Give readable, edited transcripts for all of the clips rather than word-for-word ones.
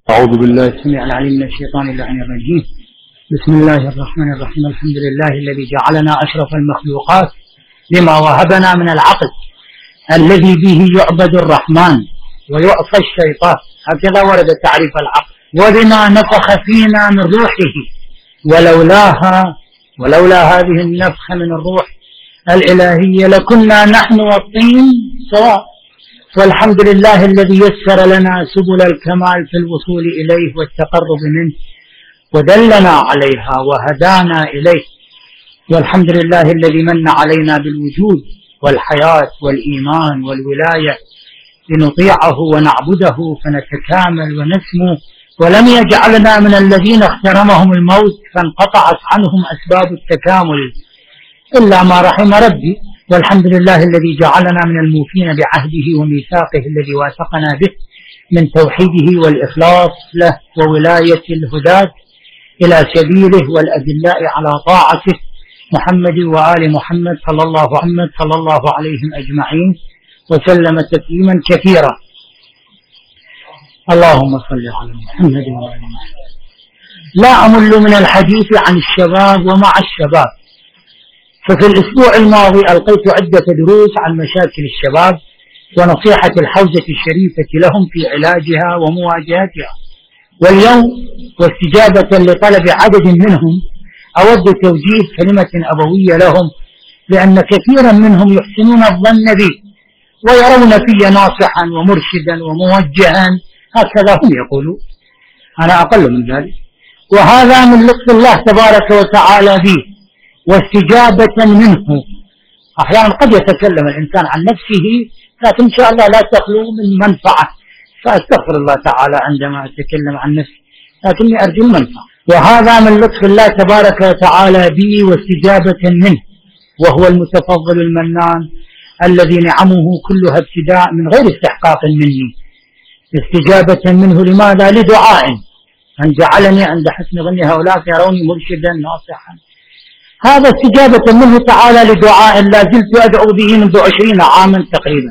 أعوذ بالله السميع العليم من الشيطان اللعين الرجيم. بسم الله الرحمن الرحيم. الحمد لله الذي جعلنا أشرف المخلوقات لما وهبنا من العقل الذي به يعبد الرحمن ويعصى الشيطان، هكذا ورد تعريف العقل. وبما نفخ فينا من روحه، ولولا هذه النفخة من الروح الإلهية لكنا نحن والطين سواء. والحمد لله الذي يسر لنا سبل الكمال في الوصول إليه والتقرب منه ودلنا عليها وهدانا إليه. والحمد لله الذي من علينا بالوجود والحياة والإيمان والولاية لنطيعه ونعبده فنتكامل ونسمو، ولم يجعلنا من الذين اخترمهم الموت فانقطعت عنهم أسباب التكامل إلا ما رحم ربي. والحمد لله الذي جعلنا من الموفين بعهده وميثاقه الذي واثقنا به من توحيده والإخلاص له وولاية الهداة إلى سبيله والأدلاء على طاعته، محمد وآل محمد صلى الله عليهم أجمعين وسلم تسليما كثيرا. اللهم صل على محمد وآل محمد. لا أمل من الحديث عن الشباب ومع الشباب. ففي الأسبوع الماضي ألقيت عدة دروس عن مشاكل الشباب ونصيحة الحوزة الشريفة لهم في علاجها ومواجهتها. واليوم واستجابة لطلب عدد منهم أود توجيه كلمة أبوية لهم، لأن كثيرا منهم يحسنون الظن بي ويرون في ناصحا ومرشدا وموجها، هكذا هم يقولون، أنا أقل من ذلك، وهذا من لطف الله تبارك وتعالى بي واستجابة منه. أحيانا قد يتكلم الإنسان عن نفسه لكن إن شاء الله لا تخلو من منفعة، فأستغفر الله تعالى عندما أتكلم عن نفسي، لكني أرجو المنفعة. وهذا من لطف الله تبارك وتعالى بي واستجابة منه، وهو المتفضل المنان الذي نعمه كلها ابتداء من غير استحقاق مني. استجابة منه لماذا؟ لدعاء أن جعلني عند حسن ظن هؤلاء يروني مرشدا ناصحا. هذا استجابة منه تعالى لدعاء لا زلت أدعو به منذ 20 عاما تقريبا،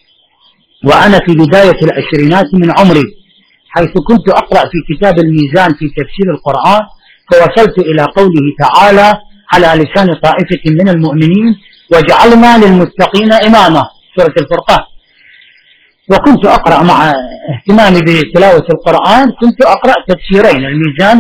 وأنا في بداية العشرينات من عمري، حيث كنت أقرأ في كتاب الميزان في تفسير القرآن، فوصلت إلى قوله تعالى على لسان طائفة من المؤمنين وجعلنا للمتقين إماما، سورة الفرقان. وكنت أقرأ مع اهتمامي بتلاوة القرآن كنت أقرأ تفسيرين، الميزان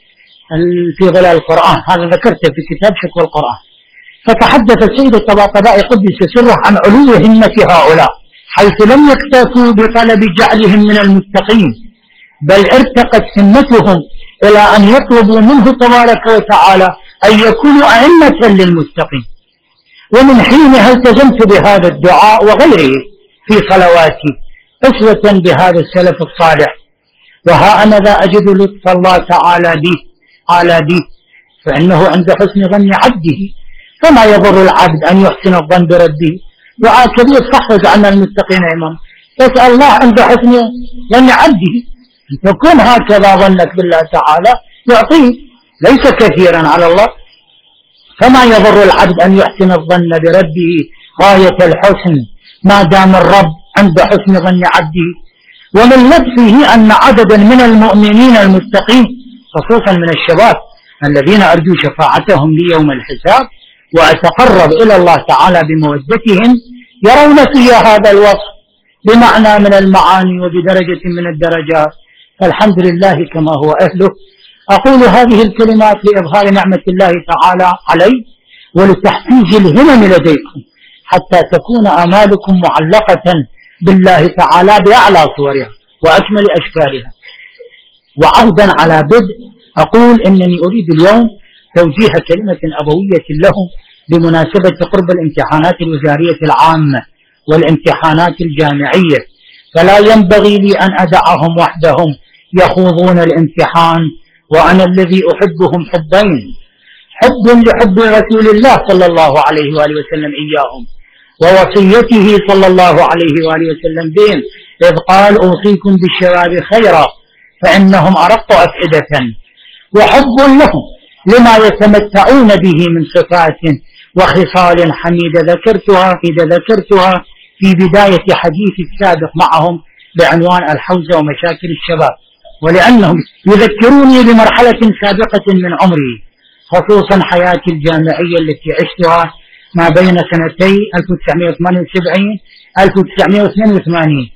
في ظلال القرآن، هذا ذكرته في كتاب شكوى القرآن. فتحدث السيد الطباطبائي قدس سره عن علو همة هؤلاء، حيث لم يكتفوا بطلب جعلهم من المتقين، بل ارتقت همتهم إلى أن يطلبوا منه تبارك وتعالى أن يكونوا أئمة للمتقين. ومن حينها التزمت بهذا الدعاء وغيره في صلواتي أسوة بهذا السلف الصالح. وها أنا ذا أجد لطف الله تعالى بي فإنه عند حسن ظن عبده، فما يضر العبد أن يحسن الظن بربه. دعاء كبير صح وجعلنا المتقين إماما، يسأل الله عند حسن ظن عبده أن تكون هكذا ظنك بالله تعالى يعطيه، ليس كثيرا على الله. فما يضر العبد أن يحسن الظن بربه غاية الحسن ما دام الرب عند حسن ظن عبده. ومن لطفه أن عددا من المؤمنين المتقين خصوصا من الشباب الذين أرجو شفاعتهم لي يوم الحساب وأتقرب إلى الله تعالى بمودتهم يرون في هذا الوصف بمعنى من المعاني وبدرجة من الدرجات، فالحمد لله كما هو أهله. أقول هذه الكلمات لإظهار نعمة الله تعالى علي ولتحفيز الهمم لديكم، حتى تكون آمالكم معلقة بالله تعالى بأعلى صورها وأكمل أشكالها. وعودا على بدء أقول إنني أريد اليوم توجيه كلمة أبوية لهم بمناسبة قرب الامتحانات الوزارية العامة والامتحانات الجامعية، فلا ينبغي لي أن أدعهم وحدهم يخوضون الامتحان، وأنا الذي أحبهم حبين، حب لحب رسول الله صلى الله عليه وآله وسلم إياهم، ووصيته صلى الله عليه وآله وسلم بهم إذ قال أوصيكم بالشباب خيرا فإنهم أرق أفئدة، وحب لهم لما يتمتعون به من صفات وخصال حميدة ذكرتها في بداية حديث السابق معهم بعنوان الحوزة ومشاكل الشباب. ولأنهم يذكروني بمرحلة سابقة من عمري، خصوصا حياتي الجامعية التي عشتها ما بين سنتي 1978 1982،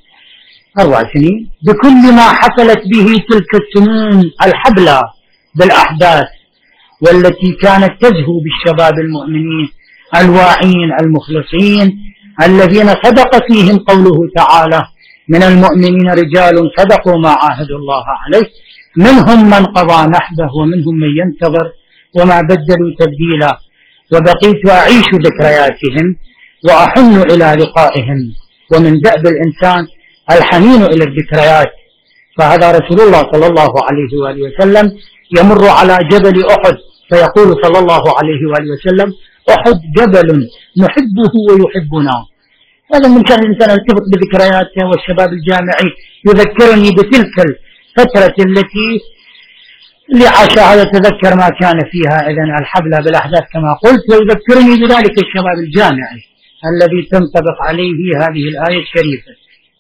4 سنين، بكل ما حصلت به تلك السنين الحبلى بالأحداث، والتي كانت تزهو بالشباب المؤمنين الواعين المخلصين الذين صدق فيهم قوله تعالى: من المؤمنين رجال صدقوا ما عاهدوا الله عليه منهم من قضى نحبه ومنهم من ينتظر وما بدلوا تبديلا. وبقيت أعيش ذكرياتهم وأحن إلى لقائهم، ومن دأب الإنسان الحنين إلى الذكريات. فهذا رسول الله صلى الله عليه وآله وسلم يمر على جبل أحد فيقول صلى الله عليه وآله وسلم: أحد جبل نحبه ويحبنا. هذا من شأن الإنسان يلتفت بذكرياته، والشباب الجامعي يذكرني بتلك الفترة التي اللي عاشها يتذكر ما كان فيها إذن الحبلى بالأحداث كما قلت، ويذكرني بذلك الشباب الجامعي الذي تنطبق عليه هذه الآية الشريفة.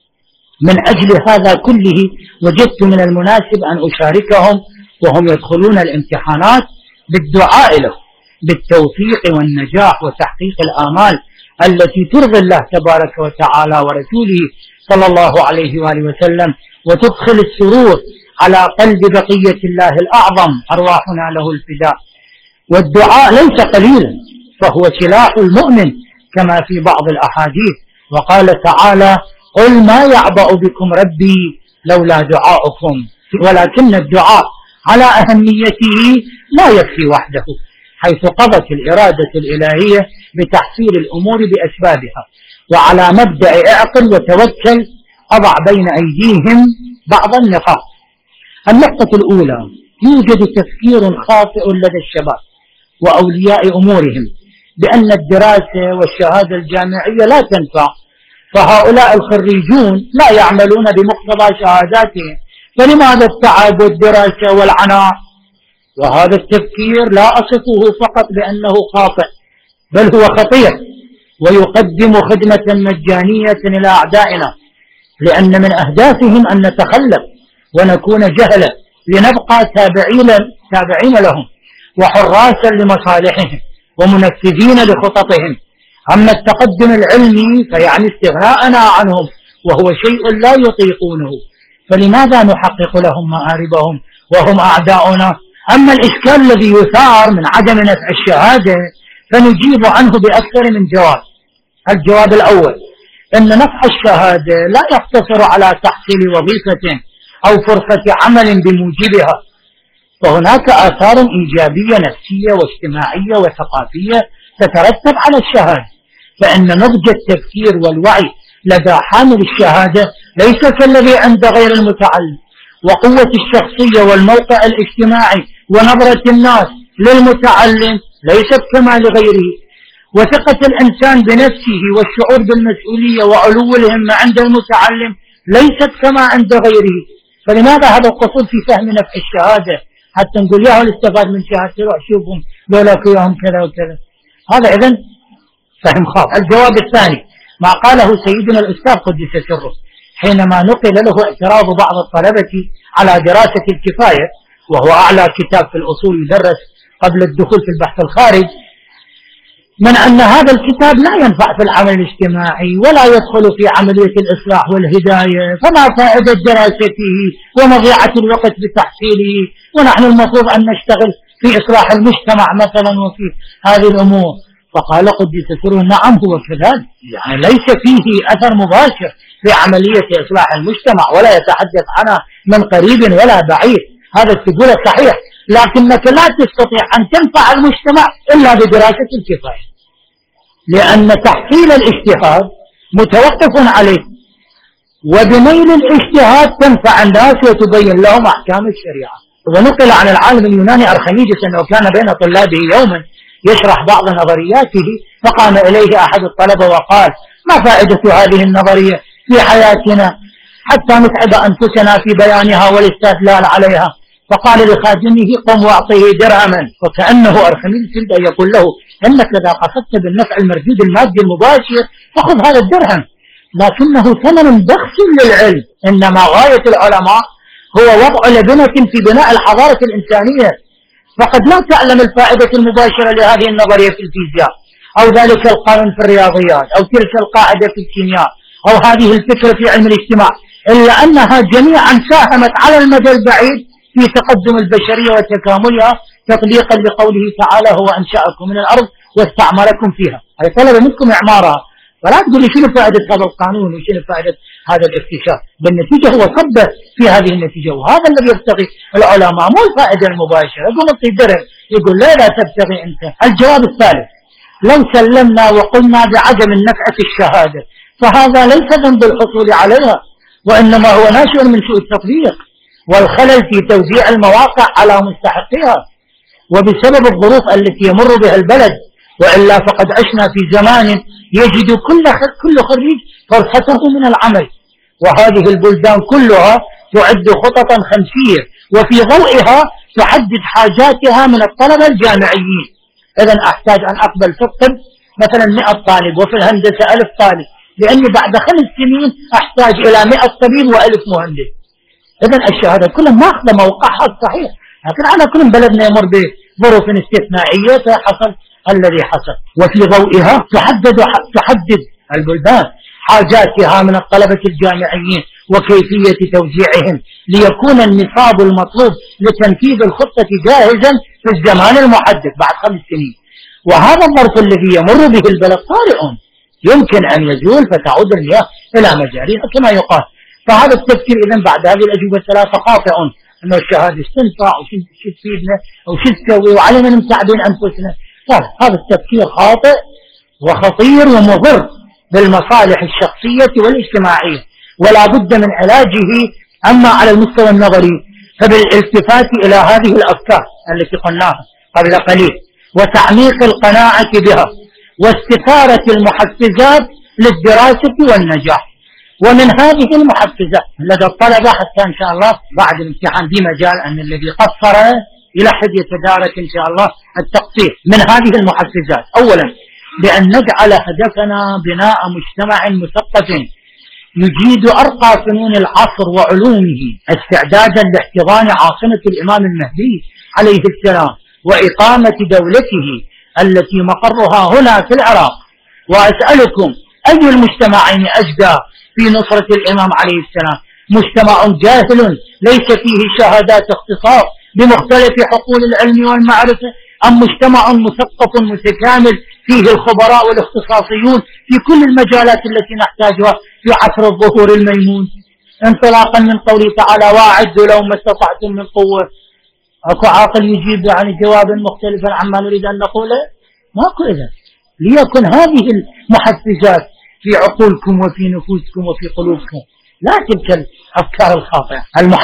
من أجل هذا كله وجدت من المناسب أن أشاركهم وهم يدخلون الامتحانات بالدعاء له بالتوفيق والنجاح وتحقيق الآمال التي ترضي الله تبارك وتعالى ورسوله صلى الله عليه وآله وسلم، وتدخل السرور على قلب بقية الله الأعظم أرواحنا له الفداء. والدعاء ليس قليلا، فهو سلاح المؤمن كما في بعض الأحاديث، وقال تعالى: قل ما يعبأ بكم ربي لولا دعاؤكم. ولكن الدعاء على أهميته لا يكفي وحده، حيث قضت الإرادة الإلهية بتحصيل الأمور بأسبابها، وعلى مبدأ اعقل وتوكل أضع بين أيديهم بعض النقاط. النقطة الأولى: يوجد تفكير خاطئ لدى الشباب وأولياء أمورهم بأن الدراسة والشهادة الجامعية لا تنفع، فهؤلاء الخريجون لا يعملون بمقتضى شهاداتهم، فلماذا التعب والدراسة والعناء؟ وهذا التفكير لا أصفه فقط بأنه خاطئ، بل هو خطير ويقدم خدمة مجانية إلى أعدائنا، لأن من أهدافهم أن نتخلف ونكون جهلة لنبقى تابعين لهم وحراسا لمصالحهم ومنفذين لخططهم. أما التقدم العلمي فيعني استغناءنا عنهم، وهو شيء لا يطيقونه، فلماذا نحقق لهم مآربهم وهم أعداؤنا؟ أما الإشكال الذي يثار من عدم نفع الشهادة فنجيب عنه بأكثر من جواب. الجواب الأول: أن نفع الشهادة لا يقتصر على تحصيل وظيفة أو فرصة عمل بموجبها، فهناك آثار إيجابية نفسية واجتماعية وثقافية تترتب على الشهادة، فإن نضج التفكير والوعي لدى حامل الشهادة ليس كالذي عند غير المتعلم، وقوة الشخصية والموقع الاجتماعي ونظرة الناس للمتعلم ليست كما لغيره، وثقة الإنسان بنفسه والشعور بالمسؤولية وعلو الهمة عند المتعلم ليست كما عند غيره. فلماذا هذا القصور في فهم نفع الشهادة حتى نقول ياهو الاستفاد من شهادة روح شوفهم لولا كياهم كذا وكذا؟ هذا إذن فهم خاطئ. الجواب الثاني: ما قاله سيدنا الأستاذ قدس سره حينما نقل له اعتراض بعض الطلبة على دراسة الكفاية، وهو أعلى كتاب في الأصول يدرس قبل الدخول في البحث الخارج، من أن هذا الكتاب لا ينفع في العمل الاجتماعي ولا يدخل في عملية الإصلاح والهداية، فما فائدة دراسته ومضيعة الوقت بتحصيله، ونحن المفروض أن نشتغل في إصلاح المجتمع مثلا وفي هذه الأمور. فقال قدس سره: نعم هو كذلك، يعني ليس فيه أثر مباشر في عملية إصلاح المجتمع ولا يتحدث عنها من قريب ولا بعيد، هذا تقوله صحيح، لكنك لا تستطيع أن تنفع المجتمع إلا بدراسة الكفاية، لأن تحصيل الاجتهاد متوقف عليه، وبنيل الاجتهاد تنفع الناس وتبين لهم أحكام الشريعة. ونقل عن العالم اليوناني أرخميدس أنه كان بين طلابه يوما يشرح بعض نظرياته، فقام إليه أحد الطلبة وقال: ما فائدة هذه النظرية في حياتنا حتى نتعب أنفسنا في بيانها والاستدلال عليها؟ فقال لخادمه: قم واعطيه درهما. وكأنه أرخميدس يقول له: إنك إذا قصدت بالنفع المردود المادي المباشر فخذ هذا الدرهم، لكنه ثمن بخس للعلم. إنما غاية العلماء هو وضع لبنة في بناء الحضارة الإنسانية. فقد لا تعلم الفائدة المباشرة لهذه النظرية في الفيزياء، أو ذلك القانون في الرياضيات، أو تلك القاعدة في الكيمياء، أو هذه الفكرة في علم الاجتماع، إلا أنها جميعا ساهمت على المدى البعيد في تقدم البشرية وتكاملها، تطبيقا لقوله تعالى: هو أنشأكم من الأرض واستعمركم فيها. أي طلب منكم إعمارها. فلا تقول لي شنو فائدة هذا القانون وشنو فائدة هذا الاكتشاف. بالنتيجة هو صب في هذه النتيجة، وهذا الذي يبتغي العلماء، مو الفائدة المباشرة. يقول لك درهم، يقول لا تبتغي أنت. الجواب الثالث: لو سلمنا وقلنا بعدم النفع في الشهادة، فهذا ليس ذنب الحصول عليها، وإنما هو ناشئ من سوء التطبيق والخلل في توزيع المواقع على مستحقها، وبسبب الظروف التي يمر بها البلد. وإلا فقد عشنا في زمان يجد كل خريج فرصته من العمل، وهذه البلدان كلها تعد خططا خمسية، وفي ضوئها تحدد حاجاتها من الطلبة الجامعيين. إذن أحتاج أن أقبل في الطب مثلا 100 طالب، وفي الهندسة 1000 طالب، لأني بعد 5 سنين أحتاج إلى 100 طبيب و1000 مهندس. إذن الشهادة كلها ماخذة موقعها الصحيح، لكن على كل بلدنا يمر بظروف استثنائية فحصل الذي حصل. وفي ضوئها تحدد البلدان حاجاتها من الطلبة الجامعيين وكيفية توزيعهم، ليكون النصاب المطلوب لتنفيذ الخطة جاهزا في الزمان المحدد بعد 5 سنين. وهذا الظرف الذي يمر به البلد طارئ، يمكن أن يزول فتعود المياه إلى مجاريها كما يقال. فهذا التفكير إذن بعد هذه الأجوبة الثلاثة خاطئ، أنه الشهادة تنفع وشو تفيدنا وشو تسوي وعلينا نمتعبين أنفسنا. هذا التفكير خاطئ وخطير ومضر بالمصالح الشخصية والاجتماعية، ولا بد من علاجه. أما على المستوى النظري فبالالتفات إلى هذه الأفكار التي قلناها قبل قليل، وتعميق القناعة بها، واستثارة المحفزات للدراسة والنجاح. ومن هذه المحفزات لدى الطلبة حتى إن شاء الله بعد الامتحان بمجال أن الذي قصر يلحد يتدارك إن شاء الله التقصير. من هذه المحفزات: أولا بأن نجعل هدفنا بناء مجتمع مثقف يجيد أرقى فنون العصر وعلومه، استعدادا لاحتضان عاصمة الإمام المهدي عليه السلام وإقامة دولته التي مقرها هنا في العراق. وأسألكم: أي المجتمعين أجدى في نصرة الإمام عليه السلام؟ مجتمع جاهل ليس فيه شهادات اختصاص بمختلف حقول العلم والمعرفة، أم مجتمع مثقف متكامل فيه الخبراء والاختصاصيون في كل المجالات التي نحتاجها في عصر الظهور الميمون؟ انطلاقا من قوله تعالى: واعدوا لهم ما استطعتم من قوة. أكو عاقل يجيب يعني جوابا مختلفا عما نريد أن نقوله؟ ماكو. إذا ليكن هذه المحفزات في عقولكم وفي نفوسكم وفي قلوبكم، لا تلك الأفكار الخاطئة.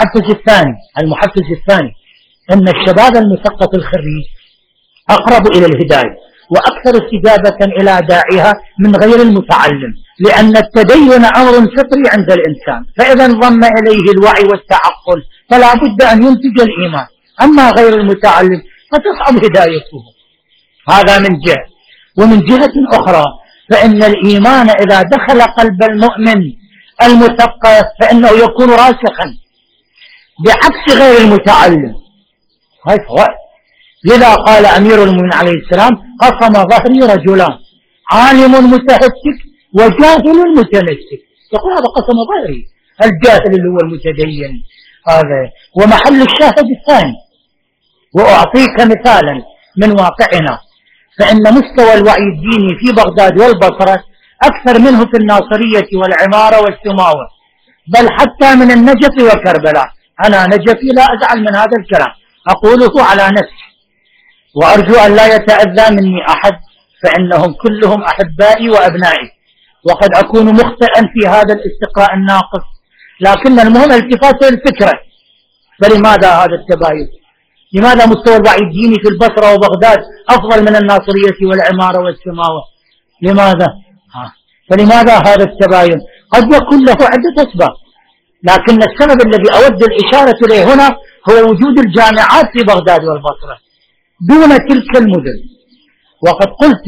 المحفز الثاني أن الشباب المثقف الخريج أقرب إلى الهداية وأكثر استجابة إلى داعيها من غير المتعلم، لأن التدين أمر فطري عند الإنسان، فإذا انضم إليه الوعي والتعقل فلا بد أن ينتج الإيمان. أما غير المتعلم فتصعب هدايته. هذا من جهة. ومن جهة أخرى فإن الإيمان إذا دخل قلب المؤمن المثقف فإنه يكون راسخا بعكس غير المتعلم. هاي فوائد. لذا قال أمير المؤمنين عليه السلام: قسم ظهري رجلان، عالم متهتك وجاهل متمسك. يقول هذا قسم ظهري، الجاهل اللي هو المتدين هذا. ومحل الشاهد الثاني، وأعطيك مثالا من واقعنا، فإن مستوى الوعي الديني في بغداد والبصرة أكثر منه في الناصرية والعمارة والسماوة، بل حتى من النجف وكربلاء. أنا نجفي لا أزعل من هذا الكلام، أقوله على نفسي، وأرجو أن لا يتأذى مني أحد، فإنهم كلهم أحبائي وأبنائي، وقد أكون مخطئا في هذا الاستقراء الناقص، لكن المهم التفات الفكرة. فلماذا هذا التباين؟ لماذا مستوى الوعي الديني في البصرة وبغداد أفضل من الناصرية والعمارة والسماوة؟ لماذا؟ فلماذا هذا التباين؟ قد يكون له عدة أسباب، لكن السبب الذي أود الإشارة إليه هنا هو وجود الجامعات في بغداد والبصرة دون تلك المدن. وقد قلت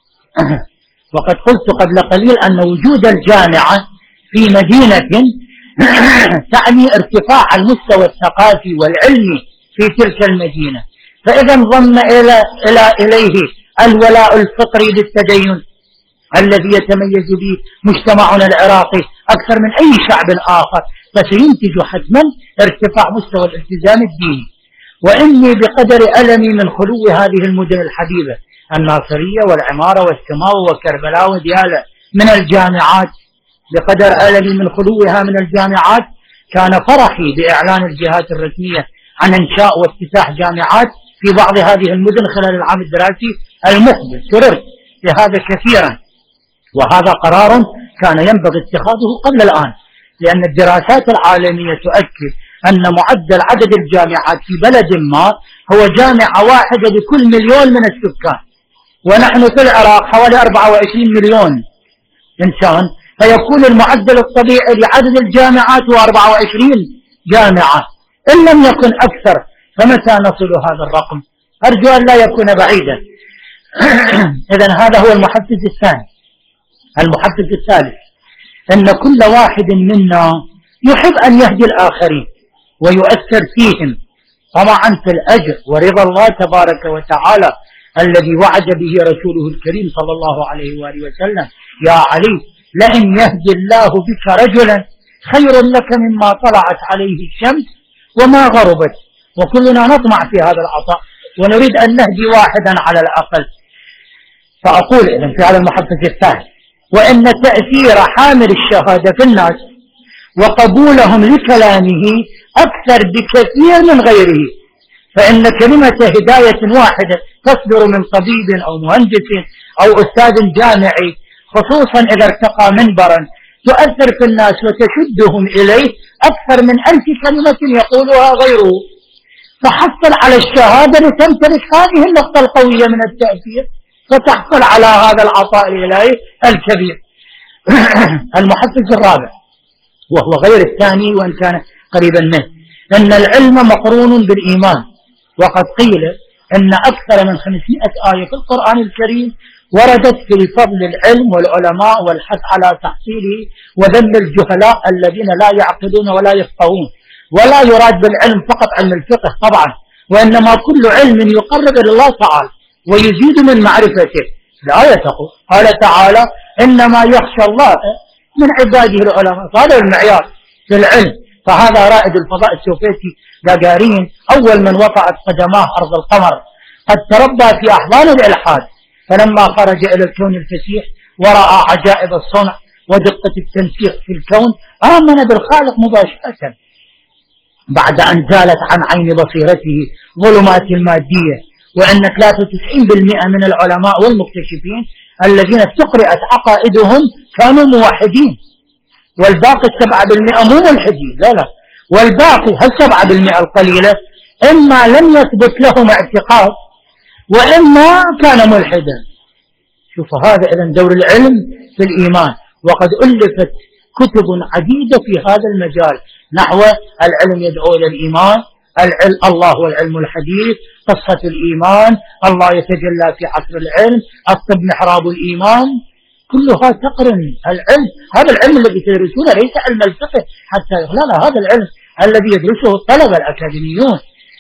قبل قليل أن وجود الجامعة في مدينة تعني ارتفاع المستوى الثقافي والعلمي في تلك المدينة. فإذا انضم إليه الولاء الفطري للتدين الذي يتميز به مجتمعنا العراقي أكثر من أي شعب آخر، فسينتج حتما ارتفاع مستوى الالتزام الديني. وإني بقدر ألمي من خلو هذه المدن الحبيبة الناصرية والعمارة والسماوة وكربلاء وديالى من الجامعات، بقدر ألمي من خلوها من الجامعات كان فرحي بإعلان الجهات الرسمية عن إنشاء وافتتاح جامعات في بعض هذه المدن خلال العام الدراسي المقبل. سررت بهذا كثيرا، وهذا قرار كان ينبغي اتخاذه قبل الآن، لأن الدراسات العالمية تؤكد أن معدل عدد الجامعات في بلد ما هو جامعة واحدة لكل مليون من السكان، ونحن في العراق حوالي 24 مليون إنسان، فيكون المعدل الطبيعي لعدد الجامعات هو 24 جامعة إن لم يكن أكثر. فمتى نصل هذا الرقم؟ أرجو أن لا يكون بعيدا. إذن هذا هو المحفز الثاني. المحفز الثالث أن كل واحد منا يحب أن يهدي الآخرين ويؤثر فيهم طمعا في الأجر ورضا الله تبارك وتعالى الذي وعد به رسوله الكريم صلى الله عليه وآله وسلم: يا علي لئن يهدي الله بك رجلا خير لك مما طلعت عليه الشمس وما غربت. وكلنا نطمع في هذا العطاء ونريد أن نهدي واحدا على الأقل. فأقول إذن في هذا المحفز الثالث: وإن تأثير حامل الشهادة في الناس وقبولهم لكلامه أكثر بكثير من غيره، فإن كلمة هداية واحدة تصدر من طبيب أو مهندس أو أستاذ جامعي خصوصا إذا ارتقى منبرا تؤثر في الناس وتشدهم إليه أكثر من 1000 كلمة يقولها غيره. فحصل على الشهادة لتمتلك هذه النقطة القوية من التأثير، فتحصل على هذا العطاء الإلهي الكبير. المحفز الرابع وهو غير الثاني وإن كان قريبا منه، أن العلم مقرون بالإيمان. وقد قيل أن أكثر من 500 آية في القرآن الكريم وردت في فضل العلم والعلماء والحث على تحصيله وذم الجهلاء الذين لا يعقلون ولا يفقهون. ولا يراد بالعلم فقط علم الفقه طبعا، وإنما كل علم يقرب إلى الله تعالى ويزيد من معرفته. الآية تقول قال تعالى: إنما يخشى الله من عباده العلماء. هذا المعيار في العلم. فهذا رائد الفضاء السوفيتي جاغارين أول من وطأت قدماه أرض القمر قد تربى في أحضان الإلحاد، فلما خرج إلى الكون الفسيح ورأى عجائب الصنع ودقة التنسيق في الكون آمن بالخالق مباشرة بعد أن زالت عن عين بصيرته ظلمات المادية. وأن 93% من العلماء والمكتشفين الذين استقرأت عقائدهم كانوا موحدين، والباقي 7% مو ملحدين، لا، والباقي هل 7% القليلة إما لم يثبت لهم اعتقاد وإما كان ملحدا. شوفوا هذا إذن دور العلم في الإيمان. وقد ألفت كتب عديدة في هذا المجال نحو العلم يدعو إلى الإيمان، الله والعلم الحديث، قصة الإيمان، الله يتجلى في عصر العلم، الطب محراب الإيمان، كلها تقرن العلم. هذا العلم الذي تدرسونه ليس علم الفقه حتى لا، هذا العلم الذي يدرسه الطلبة الأكاديميون.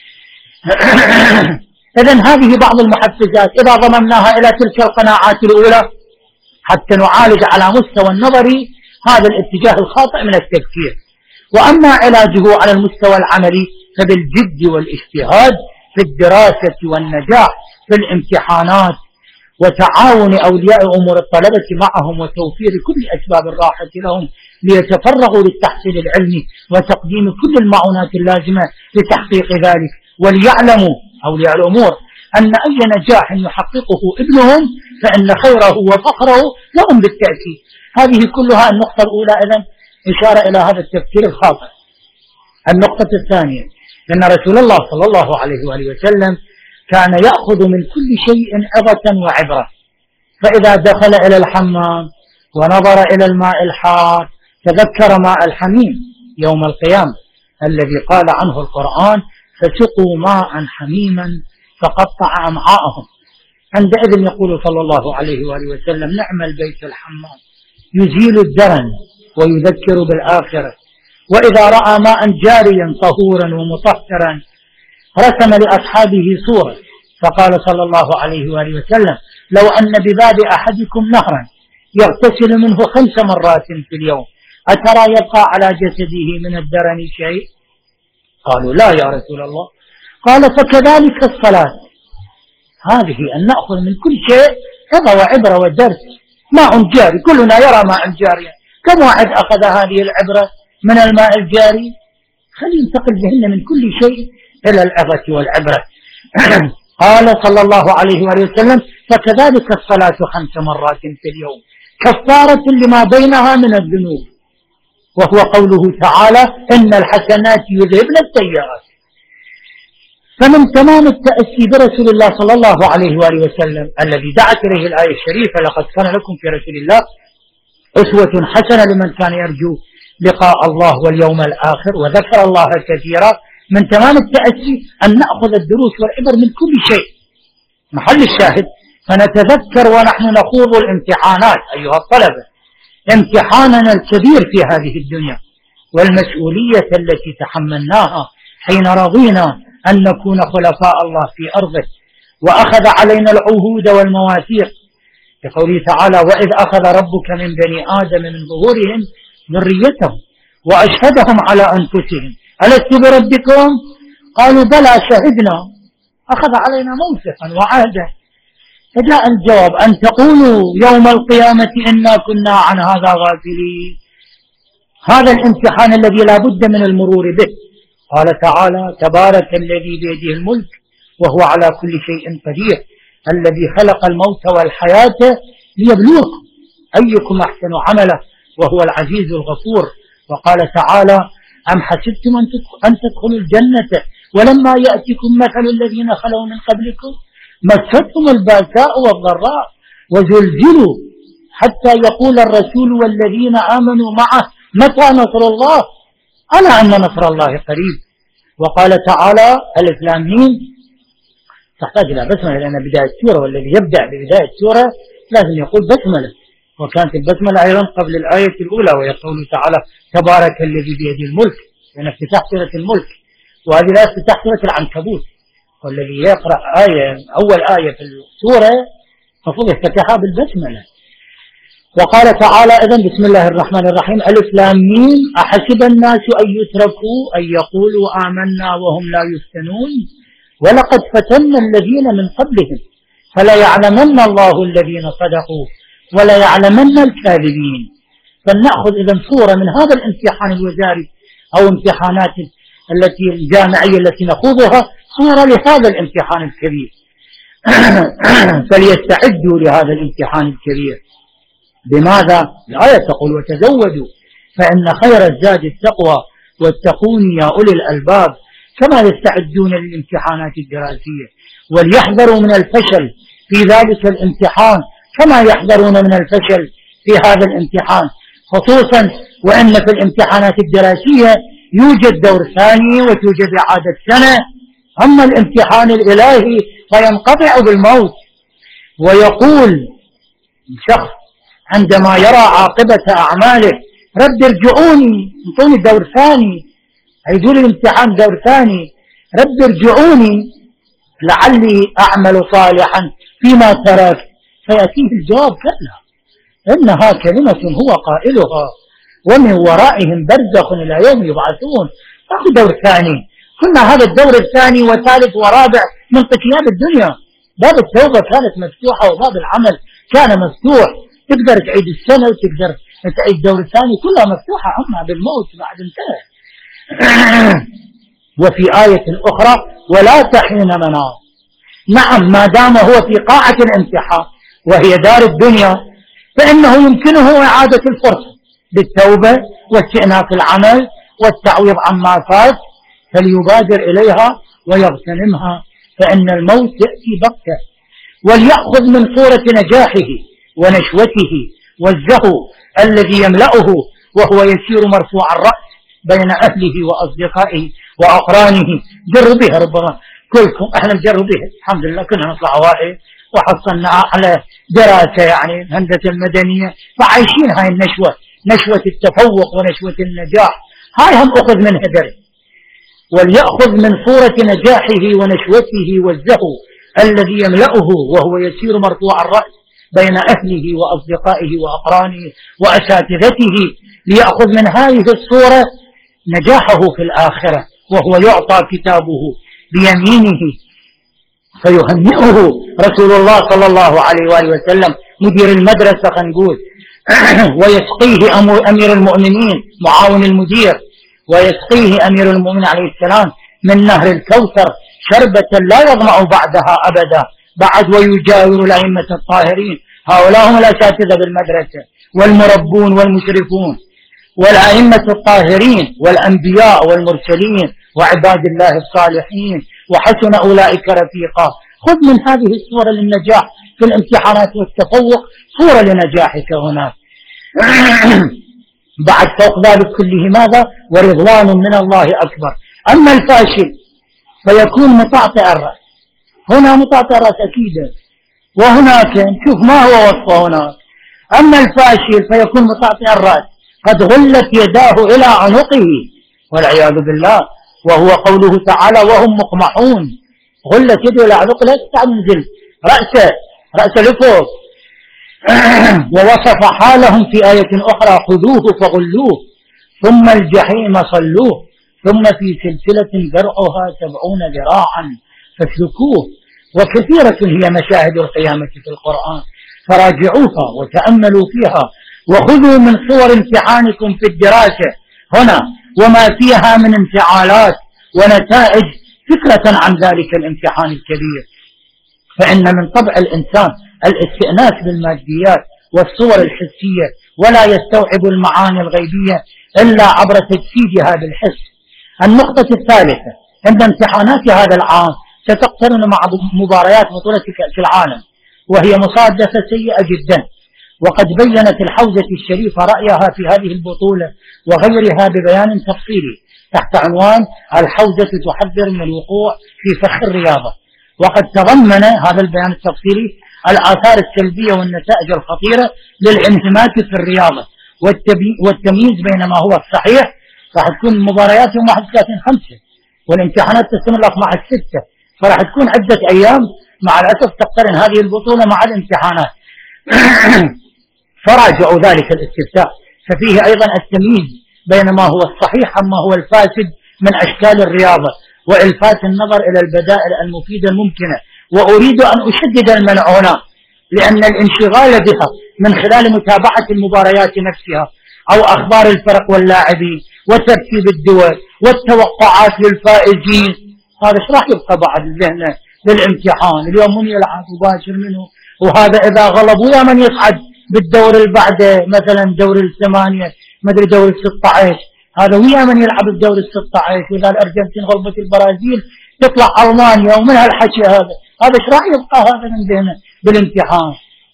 إذن هذه بعض المحفزات إذا ضممناها إلى تلك القناعات الأولى حتى نعالج على مستوى النظري هذا الاتجاه الخاطئ من التفكير. وأما علاجه على المستوى العملي فبالجد والاجتهاد في الدراسة والنجاح في الامتحانات وتعاون أولياء أمور الطلبة معهم وتوفير كل أسباب الراحة لهم ليتفرغوا للتحصيل العلمي وتقديم كل المعونات اللازمة لتحقيق ذلك. وليعلموا أولياء الأمور أن أي نجاح يحققه ابنهم فإن خيره وفخره لهم بالتأكيد. هذه كلها النقطة الأولى إذن إشارة إلى هذا التفكير الخاطئ. النقطة الثانية أن رسول الله صلى الله عليه وآله وسلم كان يأخذ من كل شيء عظة وعبرة، فإذا دخل إلى الحمام ونظر إلى الماء الحار تذكر ماء الحميم يوم القيامة الذي قال عنه القرآن: فسقوا ماء حميما فقطع أمعاءهم. عندئذ يقول صلى الله عليه وآله وسلم: نعم البيت الحمام، يزيل الدرن ويذكر بالآخرة وإذا رأى ماء جاريا طهورا ومطهرا رسم لأصحابه صورة، فقال صلى الله عليه وآله وسلم: لو أن بباب أحدكم نهرا يغتسل منه 5 مرات في اليوم أترى يبقى على جسده من الدرن شيء؟ قالوا: لا يا رسول الله. قال: فكذلك الصلاة، هذه أن نأخذ من كل شيء عظة وعبرة ودرس. ماء جاري، كلنا يرى ماء جاريا، كم واحد أخذ هذه العبرة من الماء الجاري؟ خلي ينتقل ذهننا من كل شيء إلى العظة والعبرة. قال صلى الله عليه وآله وسلم: فكذلك الصلاة 5 مرات في اليوم كفارة لما بينها من الذنوب، وهو قوله تعالى: إن الحسنات يذهبن السيئات. فمن تمام التأسي برسول الله صلى الله عليه وآله وسلم الذي دعت إليه الآية الشريفة: لقد كان لكم في رسول الله أسوة حسنة لمن كان يرجو لقاء الله واليوم الآخر وذكر الله كثيرا. من تمام التأسي أن نأخذ الدروس والعبر من كل شيء. محل الشاهد: فنتذكر ونحن نخوض الامتحانات أيها الطلبة، امتحاننا الكبير في هذه الدنيا والمسؤولية التي تحملناها حين رضينا أن نكون خلفاء الله في أرضه، وأخذ علينا العهود والمواثيق لقوله تعالى: وإذ أخذ ربك من بني آدم من ظهورهم ذريتهم وأشهدهم على أنفسهم ألست بربكم؟ قالوا: بلى شهدنا. أخذ علينا موثقا وعهدا، فجاء الجواب: أن تقولوا يوم القيامة إنا كنا عن هذا غافلين. هذا الامتحان الذي لا بد من المرور به. قال تعالى: تبارك الذي بيده الملك وهو على كل شيء قدير الذي خلق الموت والحياة ليبلوكم أيكم أحسن عملا وهو العزيز الغفور. وقال تعالى: أم حسبتم أن تدخلوا الجنة ولما يأتكم مثل الذين خلوا من قبلكم مستهم البأساء والضراء وزلزلوا حتى يقول الرسول والذين آمنوا معه متى نصر الله ألا أن نصر الله قريب. وقال تعالى: ألف لام ميم، تحتاج إلى بسملة لأن بداية السورة، والذي يبدأ ببداية السورة لازم يقول بسملة، وكانت البسملة أيضا قبل الآية الأولى، ويقول تعالى: تبارك الذي بيده الملك، لأن افتتاح سورة الملك، وهذه لا افتتاح سورة العنكبوت، والذي يقرأ أول آية في السورة المفروض يفتتحها بالبسملة. وقال تعالى: إذن بسم الله الرحمن الرحيم: ألف لام ميم، أحسب الناس أن يتركوا أن يقولوا آمنا وهم لا يفتنون ولقد فتنا الذين من قبلهم فلا يعلمن الله الذين صدقوا ولا يعلمن الكاذبين. فلنأخذ إذن صورة من هذا الامتحان الوزاري أو امتحانات التي الجامعية التي نخوضها، صورة لهذا الامتحان الكبير. فليستعدوا لهذا الامتحان الكبير. بماذا؟ الآية تقول: وتزودوا فإن خير الزاد التقوى واتقون يا أولي الألباب. كما يستعدون للامتحانات الدراسية وليحذروا من الفشل في ذلك الامتحان كما يحذرون من الفشل في هذا الامتحان، خصوصا وأن في الامتحانات الدراسية يوجد دور ثاني وتوجد إعادة سنة. أما الامتحان الإلهي فينقطع بالموت. ويقول شخص عندما يرى عاقبة أعماله: رب ارجعوني، انطوني دور ثاني، هيدول الامتحان دور ثاني، رب ارجعوني لعلي أعمل صالحا فيما ترك. فيأتيه الجواب: كلا إنها كلمة هو قائلها ومن ورائهم برزخ إلى يوم يبعثون. أخذ دور ثاني، كنا هذا الدور الثاني وثالث ورابع من قتيان الدنيا. باب التوبة كانت مفتوحة وباب العمل كان مفتوح، تقدر تعيد السنة وتقدر تعيد دور ثاني، كلها مفتوحة. أما بالموت بعد انتهى. وفي آية أخرى: ولا تحين مناص. نعم، ما دام هو في قاعة الامتحان وهي دار الدنيا فإنه يمكنه إعادة الفرصة بالتوبة واستئناف العمل والتعويض عما فات، فليبادر إليها ويغتنمها، فإن الموت يأتي بغتة. وليأخذ من صورة نجاحه ونشوته والزهو الذي يملأه وهو يسير مرفوع الرأس بين أهله وأصدقائه وأقرانه. جروا بها، ربما كلكم احنا نجروا بها، الحمد لله كنا نطلع أوائل وحصلنا على دراسة يعني الهندسة المدنية، فعايشين هاي النشوة، نشوة التفوق ونشوة النجاح. هاي هم أخذ منها درس، وليأخذ من صورة نجاحه ونشوته والزهو الذي يملأه وهو يسير مرفوع الرأس بين أهله وأصدقائه وأقرانه وأساتذته، ليأخذ من هذه الصورة نجاحه في الآخرة، وهو يعطى كتابه بيمينه فيهنئه رسول الله صلى الله عليه وآله وسلم مدير المدرسة خلينا نقول ويسقيه أمير المؤمنين معاون المدير، ويسقيه أمير المؤمنين عليه السلام من نهر الكوثر شربة لا يظمأ بعدها أبدا، بعد ويجاور الأئمة الطاهرين. هؤلاء هم الأساتذة بالمدرسة والمربون والمشرفون والأئمة الطاهرين والأنبياء والمرسلين وعباد الله الصالحين، وحسن أولئك رفيقا. خذ من هذه الصورة للنجاح في الامتحانات والتفوق صورة لنجاحك هناك. بعد فوق ذلك كله ماذا؟ ورضوان من الله أكبر. أما الفاشل فيكون مطعطع الرأس، هنا مطعطع الرأس أكيد، وهناك شوف ما هو وصفه هناك. أما الفاشل فيكون مطعطع الرأس قد غلت يداه إلى عنقه والعياذ بالله، وهو قوله تعالى وهم مقمحون، غلت يده إلى عنقه لا تنزل رأسه لفوق. ووصف حالهم في آية أخرى خذوه فغلوه ثم الجحيم صلوه ثم في سلسلة ذرعها 70 ذراعا فاسلكوه. وكثيرة هي مشاهد القيامة في القرآن، فراجعوها وتأملوا فيها وخذوا من صور امتحانكم في الدراسة هنا وما فيها من انفعالات ونتائج فكرة عن ذلك الامتحان الكبير. فإن من طبع الإنسان الاستئناس بالماديات والصور الحسية، ولا يستوعب المعاني الغيبية إلا عبر تجسيدها بالحس. النقطة الثالثة أن امتحانات هذا العام ستقترن مع مباريات بطولة كأس العالم، وهي مصادفة سيئة جدا، وقد بينت الحوزة الشريفة رأيها في هذه البطولة وغيرها ببيان تفصيلي تحت عنوان الحوزة تحذر من الوقوع في فخ الرياضة. وقد تضمن هذا البيان التفصيلي الآثار السلبية والنتائج الخطيرة للانهماك في الرياضة والتمييز بين ما هو الصحيح. راح تكون المباريات يوم 31/5 والامتحانات تستمر 12/6، فراح تكون عدة أيام مع الأسف تقترن هذه البطولة مع الامتحانات. فراجعوا ذلك الاستفتاء، ففيه أيضا التمييز بين ما هو الصحيح عما هو الفاسد من أشكال الرياضة، وإلفات النظر إلى البدائل المفيدة الممكنة. وأريد أن أشدد المنع هنا، لأن الانشغال بها من خلال متابعة المباريات نفسها أو أخبار الفرق واللاعبين وترتيب الدول والتوقعات للفائزين، هذا ايش راح يبقى بعد الذهن للامتحان؟ اليوم من يلعب مباشر منه، وهذا إذا غلب ويا من يصعد بالدور اللي بعده، مثلا دور 8 ما ادري دور 16، هذا ويا من يلعب الدور 16. وإذا الأرجنتين غلبت البرازيل تطلع ألمانيا، ومن هالحكي هذا ايش راح يبقى هذا من ذهنه بالامتحان؟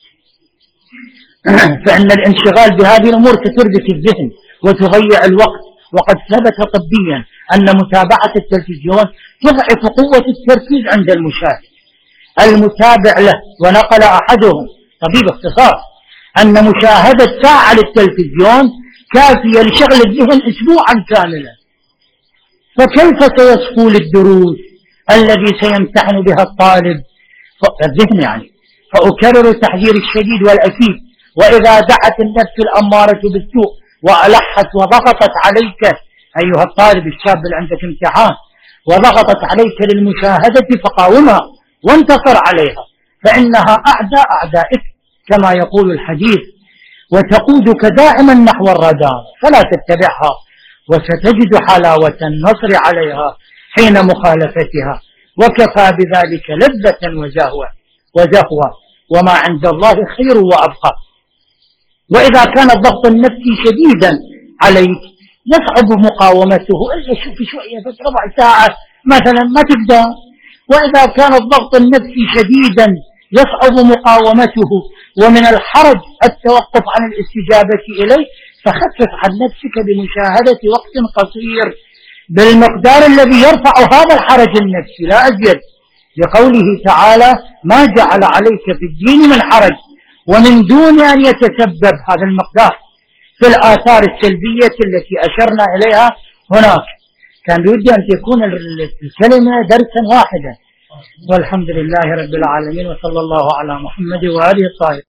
فإن الانشغال بهذه الأمور تتربك الذهن وتضيع الوقت. وقد ثبت طبيا أن متابعة التلفزيون تضعف قوة التركيز عند المتابع له. ونقل أحدهم طبيب اختصاص أن مشاهدة ساعة للتلفزيون كافية لشغل الذهن أسبوعا كاملا، فكيف سيصفو للدروس الذي سيمتحن بها الطالب الذهن يعني؟ فأكرر التحذير الشديد والأكيد، وإذا دعت النفس الأمارة بالسوء وألحت وضغطت عليك أيها الطالب الشاب اللي عندك امتحان وضغطت عليك للمشاهدة فقاومها وانتصر عليها، فإنها أعدائك كما يقول الحديث، وتقودك دائما نحو الردى، فلا تتبعها وستجد حلاوة النصر عليها حين مخالفتها، وكفى بذلك لذة وزهوة، وما عند الله خير وأبقى. وإذا كان الضغط النفسي شديدا عليك يصعب مقاومته، شوف شوية بس ربع ساعة مثلا ما تقدر. وإذا كان الضغط النفسي شديدا يصعب مقاومته ومن الحرج التوقف عن الاستجابة إليه، فخفف عن نفسك بمشاهدة وقت قصير بالمقدار الذي يرفع هذا الحرج النفسي لا أزيد، لقوله تعالى ما جعل عليك في الدين من حرج، ومن دون أن يتسبب هذا المقدار في الآثار السلبية التي أشرنا إليها هناك كان بودي أن تكون الكلمة درسا واحدا. والحمد لله رب العالمين، وصلى الله على محمد وآله الطاهرين.